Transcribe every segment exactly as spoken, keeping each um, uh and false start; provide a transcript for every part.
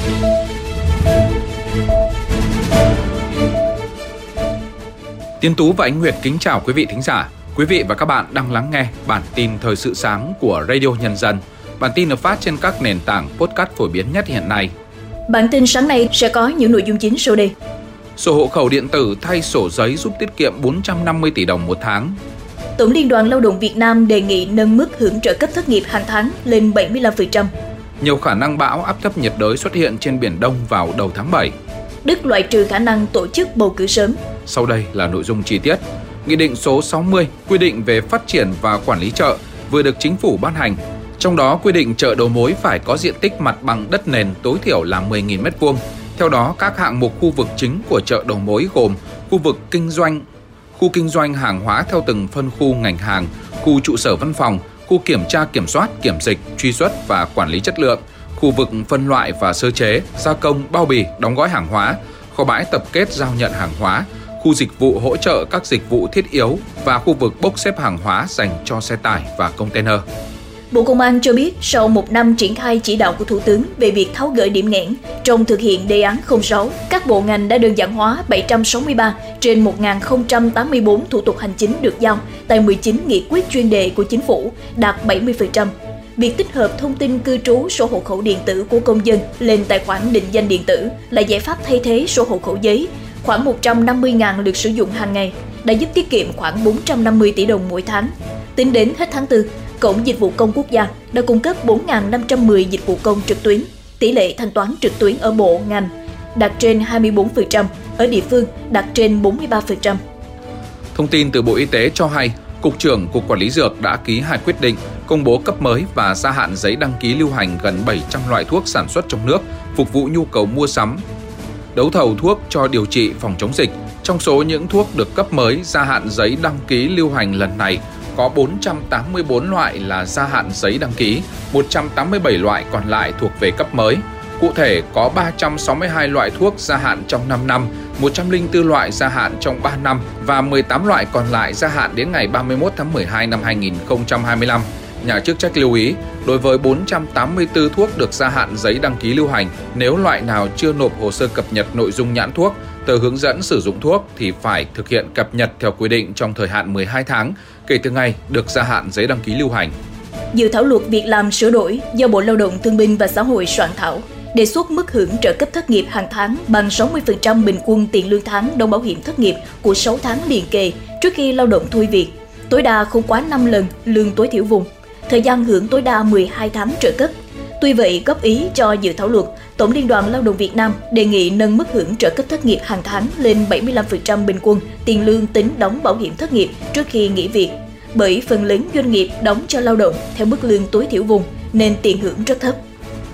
Tiến Tú và Ánh Nguyệt kính chào quý vị thính giả. Quý vị và các bạn đang lắng nghe bản tin thời sự sáng của Radio Nhân dân. Bản tin được phát trên các nền tảng podcast phổ biến nhất hiện nay. Bản tin sáng nay sẽ có những nội dung chính sau đây. Sổ hộ khẩu điện tử thay sổ giấy giúp tiết kiệm bốn trăm năm mươi tỷ đồng một tháng. Tổng Liên đoàn Lao động Việt Nam đề nghị nâng mức hưởng trợ cấp thất nghiệp hàng tháng lên bảy mươi lăm phần trăm. Nhiều khả năng bão áp thấp nhiệt đới xuất hiện trên Biển Đông vào đầu tháng bảy. Đức loại trừ khả năng tổ chức bầu cử sớm. Sau đây là nội dung chi tiết. Nghị định số sáu mươi quy định về phát triển và quản lý chợ vừa được Chính phủ ban hành. Trong đó quy định chợ đầu mối phải có diện tích mặt bằng đất nền tối thiểu là mười nghìn mét vuông. Theo đó, các hạng mục khu vực chính của chợ đầu mối gồm khu vực kinh doanh, khu kinh doanh hàng hóa theo từng phân khu ngành hàng, khu trụ sở văn phòng, khu kiểm tra kiểm soát, kiểm dịch, truy xuất và quản lý chất lượng, khu vực phân loại và sơ chế, gia công, bao bì, đóng gói hàng hóa, kho bãi tập kết giao nhận hàng hóa, khu dịch vụ hỗ trợ các dịch vụ thiết yếu và khu vực bốc xếp hàng hóa dành cho xe tải và container. Bộ Công an cho biết sau một năm triển khai chỉ đạo của Thủ tướng về việc tháo gỡ điểm nghẽn trong thực hiện đề án không sáu, các bộ ngành đã đơn giản hóa bảy trăm sáu mươi ba trên một nghìn không trăm tám mươi tư thủ tục hành chính được giao tại mười chín nghị quyết chuyên đề của Chính phủ, đạt bảy mươi phần trăm. Việc tích hợp thông tin cư trú sổ hộ khẩu điện tử của công dân lên tài khoản định danh điện tử là giải pháp thay thế sổ hộ khẩu giấy, khoảng một trăm năm mươi nghìn lượt sử dụng hàng ngày, đã giúp tiết kiệm khoảng bốn trăm năm mươi tỷ đồng mỗi tháng. Tính đến hết tháng tư, Cổng Dịch vụ Công Quốc gia đã cung cấp bốn nghìn năm trăm mười dịch vụ công trực tuyến. Tỷ lệ thanh toán trực tuyến ở bộ, ngành đạt trên hai mươi tư phần trăm, ở địa phương đạt trên bốn mươi ba phần trăm. Thông tin từ Bộ Y tế cho hay, Cục trưởng Cục Quản lý Dược đã ký hai quyết định công bố cấp mới và gia hạn giấy đăng ký lưu hành gần bảy trăm loại thuốc sản xuất trong nước, phục vụ nhu cầu mua sắm, đấu thầu thuốc cho điều trị phòng chống dịch. Trong số những thuốc được cấp mới gia hạn giấy đăng ký lưu hành lần này, có bốn trăm tám mươi tư loại là gia hạn giấy đăng ký, một trăm tám mươi bảy loại còn lại thuộc về cấp mới. Cụ thể, có ba trăm sáu mươi hai loại thuốc gia hạn trong năm năm, một trăm lẻ bốn loại gia hạn trong ba năm và mười tám loại còn lại gia hạn đến ngày ba mươi mốt tháng mười hai năm hai nghìn không trăm hai mươi lăm. Nhà chức trách lưu ý, đối với bốn trăm tám mươi tư thuốc được gia hạn giấy đăng ký lưu hành, nếu loại nào chưa nộp hồ sơ cập nhật nội dung nhãn thuốc, tờ hướng dẫn sử dụng thuốc thì phải thực hiện cập nhật theo quy định trong thời hạn mười hai tháng kể từ ngày được gia hạn giấy đăng ký lưu hành. Dự thảo luật việc làm sửa đổi do Bộ Lao động Thương binh và Xã hội soạn thảo đề xuất mức hưởng trợ cấp thất nghiệp hàng tháng bằng sáu mươi phần trăm bình quân tiền lương tháng đóng bảo hiểm thất nghiệp của sáu tháng liền kề trước khi lao động thôi việc, tối đa không quá năm lần lương tối thiểu vùng, thời gian hưởng tối đa mười hai tháng trợ cấp. Tuy vậy, góp ý cho dự thảo luật, Tổng Liên đoàn Lao động Việt Nam đề nghị nâng mức hưởng trợ cấp thất nghiệp hàng tháng lên bảy mươi lăm phần trăm bình quân tiền lương tính đóng bảo hiểm thất nghiệp trước khi nghỉ việc, bởi phần lớn doanh nghiệp đóng cho lao động theo mức lương tối thiểu vùng nên tiền hưởng rất thấp.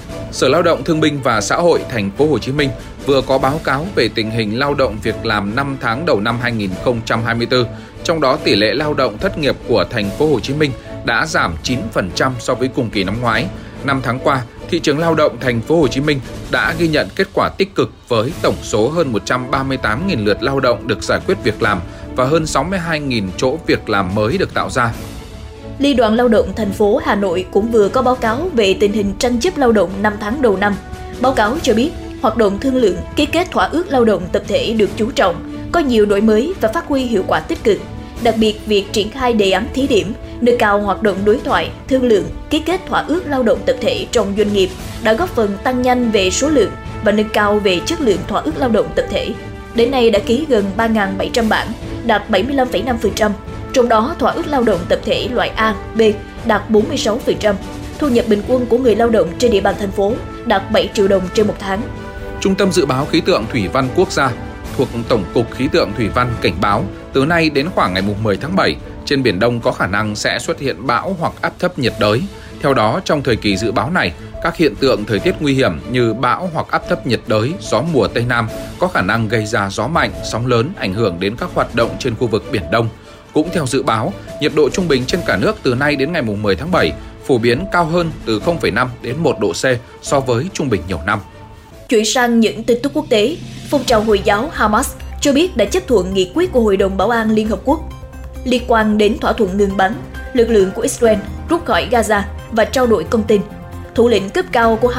Sở Lao động Thương binh và Xã hội Thành phố Hồ Chí Minh vừa có báo cáo về tình hình lao động việc làm năm tháng đầu năm hai nghìn không trăm hai mươi tư, trong đó tỷ lệ lao động thất nghiệp của Thành phố Hồ Chí Minh đã giảm chín phần trăm so với cùng kỳ năm ngoái. Năm tháng qua, thị trường lao động Thành phố Hồ Chí Minh đã ghi nhận kết quả tích cực với tổng số hơn một trăm ba mươi tám nghìn lượt lao động được giải quyết việc làm và hơn sáu mươi hai nghìn chỗ việc làm mới được tạo ra. Liên đoàn Lao động thành phố Hà Nội cũng vừa có báo cáo về tình hình tranh chấp lao động năm tháng đầu năm. Báo cáo cho biết, hoạt động thương lượng, ký kết thỏa ước lao động tập thể được chú trọng, có nhiều đổi mới và phát huy hiệu quả tích cực. Đặc biệt, việc triển khai đề án thí điểm, nâng cao hoạt động đối thoại, thương lượng, ký kết thỏa ước lao động tập thể trong doanh nghiệp đã góp phần tăng nhanh về số lượng và nâng cao về chất lượng thỏa ước lao động tập thể. Đến nay đã ký gần ba nghìn bảy trăm bản, đạt bảy mươi lăm phẩy năm phần trăm. Trong đó, thỏa ước lao động tập thể loại A, B đạt bốn mươi sáu phần trăm. Thu nhập bình quân của người lao động trên địa bàn thành phố đạt bảy triệu đồng trên một tháng. Trung tâm Dự báo Khí tượng Thủy văn Quốc gia thuộc Tổng cục Khí tượng Thủy văn cảnh báo, từ nay đến khoảng ngày mười tháng bảy, trên Biển Đông có khả năng sẽ xuất hiện bão hoặc áp thấp nhiệt đới. Theo đó, trong thời kỳ dự báo này, các hiện tượng thời tiết nguy hiểm như bão hoặc áp thấp nhiệt đới, gió mùa Tây Nam có khả năng gây ra gió mạnh, sóng lớn, ảnh hưởng đến các hoạt động trên khu vực Biển Đông. Cũng theo dự báo, nhiệt độ trung bình trên cả nước từ nay đến ngày mười tháng bảy phổ biến cao hơn từ không phẩy năm đến một độ C so với trung bình nhiều năm. Chuyển sang những tin tức quốc tế, phong trào Hồi giáo Hamas cho biết đã chấp thuận nghị quyết của Hội đồng Bảo an Liên Hợp Quốc liên quan đến thỏa thuận ngừng bắn, lực lượng của Israel rút khỏi Gaza và trao đổi con tin. Thủ lĩnh cấp cao của Hamas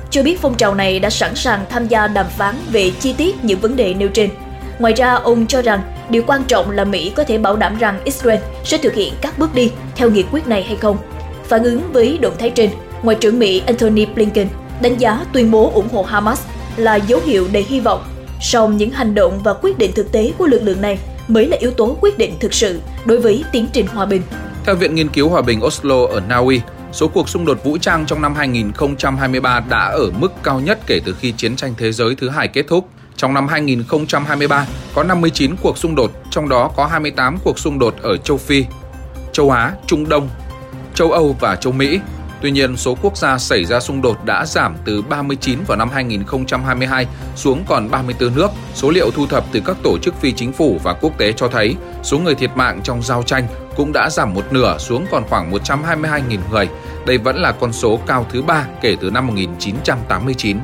cho biết phong trào này đã sẵn sàng tham gia đàm phán về chi tiết những vấn đề nêu trên. Ngoài ra, ông cho rằng điều quan trọng là Mỹ có thể bảo đảm rằng Israel sẽ thực hiện các bước đi theo nghị quyết này hay không. Phản ứng với động thái trên, Ngoại trưởng Mỹ Antony Blinken đánh giá tuyên bố ủng hộ Hamas là dấu hiệu đầy hy vọng. Song những hành động và quyết định thực tế của lực lượng này mới là yếu tố quyết định thực sự đối với tiến trình hòa bình. Theo Viện Nghiên cứu Hòa bình Oslo ở Na Uy, số cuộc xung đột vũ trang trong năm hai nghìn không trăm hai mươi ba đã ở mức cao nhất kể từ khi chiến tranh thế giới thứ hai kết thúc. Trong năm hai nghìn không trăm hai mươi ba, có năm mươi chín cuộc xung đột, trong đó có hai mươi tám cuộc xung đột ở châu Phi, châu Á, Trung Đông, châu Âu và châu Mỹ. Tuy nhiên, số quốc gia xảy ra xung đột đã giảm từ ba mươi chín vào năm hai nghìn không trăm hai mươi hai xuống còn ba mươi tư nước. Số liệu thu thập từ các tổ chức phi chính phủ và quốc tế cho thấy số người thiệt mạng trong giao tranh cũng đã giảm một nửa xuống còn khoảng một trăm hai mươi hai nghìn người. Đây vẫn là con số cao thứ ba kể từ năm một nghìn chín trăm tám mươi chín.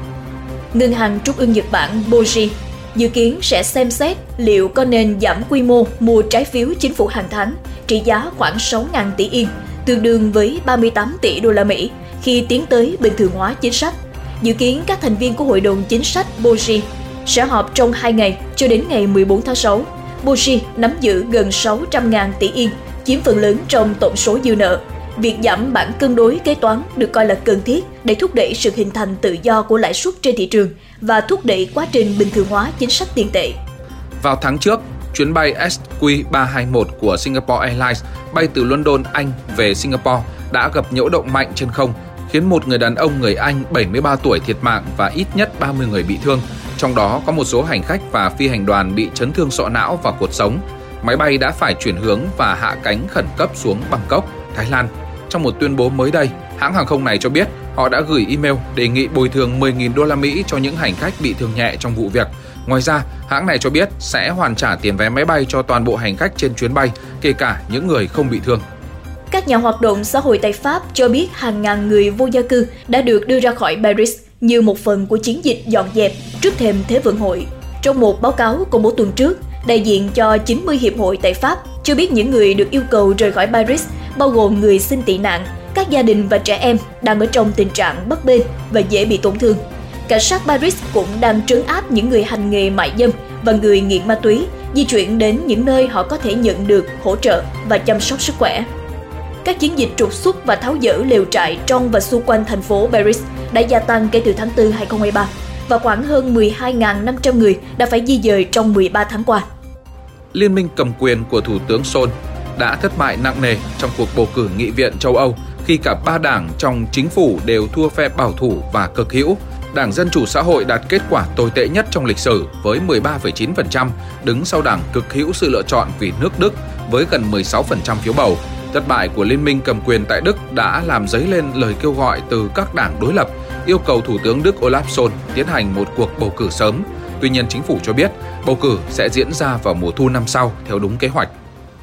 Ngân hàng Trung ương Nhật Bản Boji dự kiến sẽ xem xét liệu có nên giảm quy mô mua trái phiếu chính phủ hàng tháng trị giá khoảng sáu nghìn tỷ yên, tương đương với ba mươi tám tỷ đô la Mỹ khi tiến tới bình thường hóa chính sách. Dự kiến các thành viên của Hội đồng Chính sách Boji sẽ họp trong hai ngày cho đến ngày mười bốn tháng sáu. Boji nắm giữ gần sáu trăm nghìn tỷ yên, chiếm phần lớn trong tổng số dư nợ. Việc giảm bảng cân đối kế toán được coi là cần thiết để thúc đẩy sự hình thành tự do của lãi suất trên thị trường và thúc đẩy quá trình bình thường hóa chính sách tiền tệ. Vào tháng trước, chuyến bay S Q ba hai mốt của Singapore Airlines bay từ London, Anh về Singapore đã gặp nhiễu động mạnh trên không, khiến một người đàn ông người Anh bảy mươi ba tuổi thiệt mạng và ít nhất ba mươi người bị thương. Trong đó có một số hành khách và phi hành đoàn bị chấn thương sọ não và cột sống. Máy bay đã phải chuyển hướng và hạ cánh khẩn cấp xuống Bangkok, Thái Lan. Trong một tuyên bố mới đây, hãng hàng không này cho biết họ đã gửi email đề nghị bồi thường mười nghìn đô la Mỹ cho những hành khách bị thương nhẹ trong vụ việc. Ngoài ra, hãng này cho biết sẽ hoàn trả tiền vé máy bay cho toàn bộ hành khách trên chuyến bay, kể cả những người không bị thương. Các nhà hoạt động xã hội tại Pháp cho biết hàng ngàn người vô gia cư đã được đưa ra khỏi Paris như một phần của chiến dịch dọn dẹp trước thềm Thế vận hội. Trong một báo cáo công bố tuần trước, đại diện cho chín mươi hiệp hội tại Pháp cho biết những người được yêu cầu rời khỏi Paris bao gồm người xin tị nạn, các gia đình và trẻ em đang ở trong tình trạng bấp bênh và dễ bị tổn thương. Cảnh sát Paris cũng đang trấn áp những người hành nghề mại dâm và người nghiện ma túy di chuyển đến những nơi họ có thể nhận được hỗ trợ và chăm sóc sức khỏe. Các chiến dịch trục xuất và tháo dỡ lều trại trong và xung quanh thành phố Paris đã gia tăng kể từ tháng tư hai nghìn không trăm hai mươi ba và khoảng hơn mười hai nghìn năm trăm người đã phải di dời trong mười ba tháng qua. Liên minh cầm quyền của Thủ tướng Scholz đã thất bại nặng nề trong cuộc bầu cử nghị viện châu Âu khi cả ba đảng trong chính phủ đều thua phe bảo thủ và cực hữu. Đảng Dân chủ xã hội đạt kết quả tồi tệ nhất trong lịch sử với mười ba phẩy chín phần trăm, đứng sau đảng cực hữu Sự lựa chọn vì nước Đức với gần mười sáu phần trăm phiếu bầu. Thất bại của liên minh cầm quyền tại Đức đã làm dấy lên lời kêu gọi từ các đảng đối lập, yêu cầu Thủ tướng Đức Olaf Scholz tiến hành một cuộc bầu cử sớm. Tuy nhiên, chính phủ cho biết bầu cử sẽ diễn ra vào mùa thu năm sau theo đúng kế hoạch.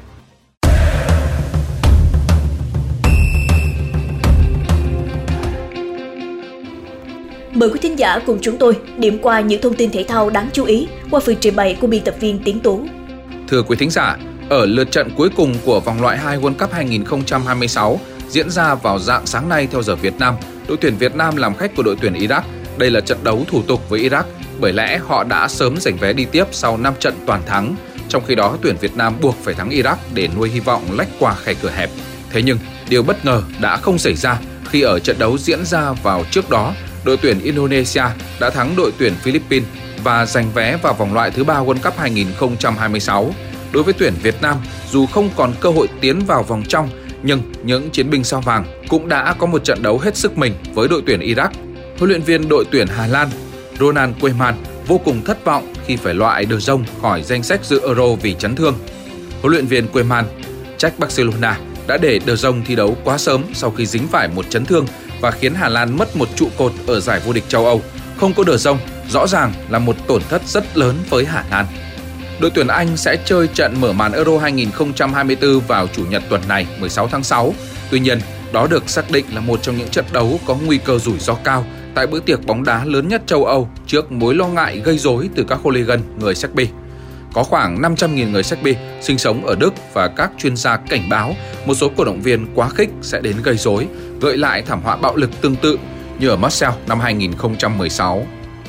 Mời quý thính giả cùng chúng tôi điểm qua những thông tin thể thao đáng chú ý qua phần trình bày của biên tập viên Tiến Tú. Thưa quý thính giả, ở lượt trận cuối cùng của vòng loại hai World Cup hai nghìn không trăm hai mươi sáu diễn ra vào rạng sáng nay theo giờ Việt Nam, đội tuyển Việt Nam làm khách của đội tuyển Iraq. Đây là trận đấu thủ tục với Iraq, bởi lẽ họ đã sớm giành vé đi tiếp sau năm trận toàn thắng. Trong khi đó, tuyển Việt Nam buộc phải thắng Iraq để nuôi hy vọng lách qua khe cửa hẹp. Thế nhưng, điều bất ngờ đã không xảy ra khi ở trận đấu diễn ra vào trước đó, đội tuyển Indonesia đã thắng đội tuyển Philippines và giành vé vào vòng loại thứ ba World Cup hai nghìn không trăm hai mươi sáu. Đối với tuyển Việt Nam, dù không còn cơ hội tiến vào vòng trong, nhưng những chiến binh sao vàng cũng đã có một trận đấu hết sức mình với đội tuyển Iraq. Huấn luyện viên đội tuyển Hà Lan Ronald Koeman vô cùng thất vọng khi phải loại De Jong khỏi danh sách dự Euro vì chấn thương. Huấn luyện viên Koeman trách Barcelona đã để De Jong thi đấu quá sớm sau khi dính phải một chấn thương và khiến Hà Lan mất một trụ cột ở giải vô địch châu Âu. Không có De Jong rõ ràng là một tổn thất rất lớn với Hà Lan. Đội tuyển Anh sẽ chơi trận mở màn Euro hai nghìn không trăm hai mươi tư vào Chủ nhật tuần này, mười sáu tháng sáu. Tuy nhiên, đó được xác định là một trong những trận đấu có nguy cơ rủi ro cao tại bữa tiệc bóng đá lớn nhất châu Âu trước mối lo ngại gây rối từ các hooligan người Serbia. Có khoảng năm trăm nghìn người Serbia sinh sống ở Đức và các chuyên gia cảnh báo một số cổ động viên quá khích sẽ đến gây rối, gợi lại thảm họa bạo lực tương tự như ở Marseille năm hai nghìn không trăm mười sáu.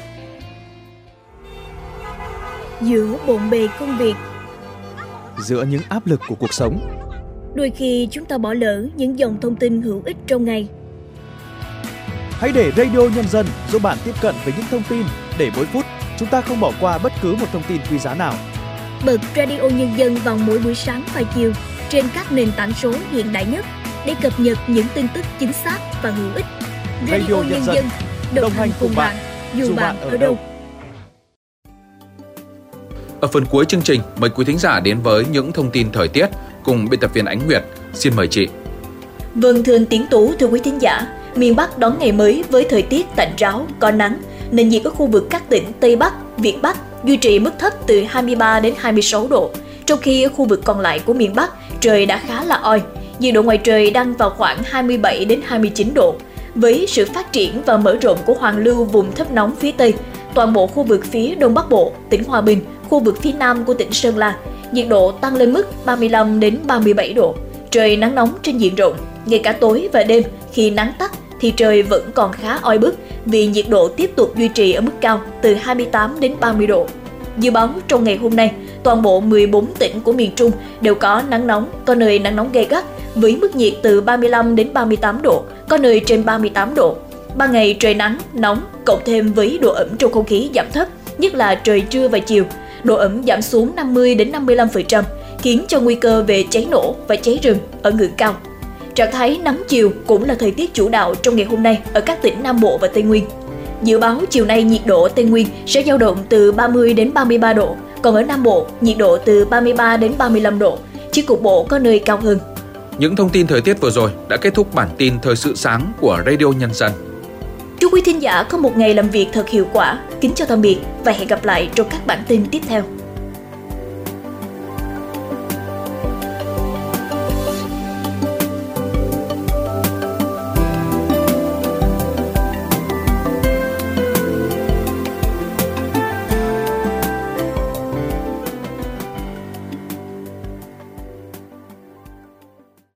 Giữa bộn bề công việc, giữa những áp lực của cuộc sống, đôi khi chúng ta bỏ lỡ những dòng thông tin hữu ích trong ngày. Hãy để Radio Nhân dân giúp bạn tiếp cận với những thông tin để mỗi phút chúng ta không bỏ qua bất cứ một thông tin quý giá nào. Bật Radio Nhân dân vào mỗi buổi sáng và chiều trên các nền tảng số hiện đại nhất để cập nhật những tin tức chính xác và hữu ích. Radio, Radio Nhân dân, đồng hành cùng bạn, dù bạn ở đâu. Ở phần cuối chương trình, mời quý thính giả đến với những thông tin thời tiết cùng biên tập viên Ánh Nguyệt. Xin mời chị. Vâng, thưa anh Tiến Tú, thưa quý thính giả, miền Bắc đón ngày mới với thời tiết tạnh ráo, có nắng. Nền nhiệt ở khu vực các tỉnh Tây Bắc, Việt Bắc duy trì mức thấp từ hai mươi ba đến hai mươi sáu độ, trong khi ở khu vực còn lại của miền Bắc trời đã khá là oi. Nhiệt độ ngoài trời đang vào khoảng hai mươi bảy đến hai mươi chín độ. Với sự phát triển và mở rộng của hoàn lưu vùng thấp nóng phía Tây, toàn bộ khu vực phía Đông Bắc Bộ, tỉnh Hòa Bình, khu vực phía Nam của tỉnh Sơn La, nhiệt độ tăng lên mức ba mươi lăm đến ba mươi bảy độ. Trời nắng nóng trên diện rộng, ngay cả tối và đêm khi nắng tắt thì trời vẫn còn khá oi bức vì nhiệt độ tiếp tục duy trì ở mức cao từ hai mươi tám đến ba mươi độ. Dự báo trong ngày hôm nay, toàn bộ mười bốn tỉnh của miền Trung đều có nắng nóng, có nơi nắng nóng gay gắt với mức nhiệt từ ba mươi lăm đến ba mươi tám độ, có nơi trên ba mươi tám độ. Ban ngày trời nắng, nóng, cộng thêm với độ ẩm trong không khí giảm thấp, nhất là trời trưa và chiều, độ ẩm giảm xuống năm mươi đến năm mươi lăm phần trăm, khiến cho nguy cơ về cháy nổ và cháy rừng ở ngưỡng cao. Trạng thái nắng chiều cũng là thời tiết chủ đạo trong ngày hôm nay ở các tỉnh Nam Bộ và Tây Nguyên. Dự báo chiều nay nhiệt độ ở Tây Nguyên sẽ dao động từ ba mươi đến ba mươi ba độ, còn ở Nam Bộ nhiệt độ từ ba mươi ba đến ba mươi lăm độ, chỉ cục bộ có nơi cao hơn. Những thông tin thời tiết vừa rồi đã kết thúc bản tin Thời sự sáng của Radio Nhân dân. Chúc quý thính giả có một ngày làm việc thật hiệu quả. Kính chào tạm biệt và hẹn gặp lại trong các bản tin tiếp theo.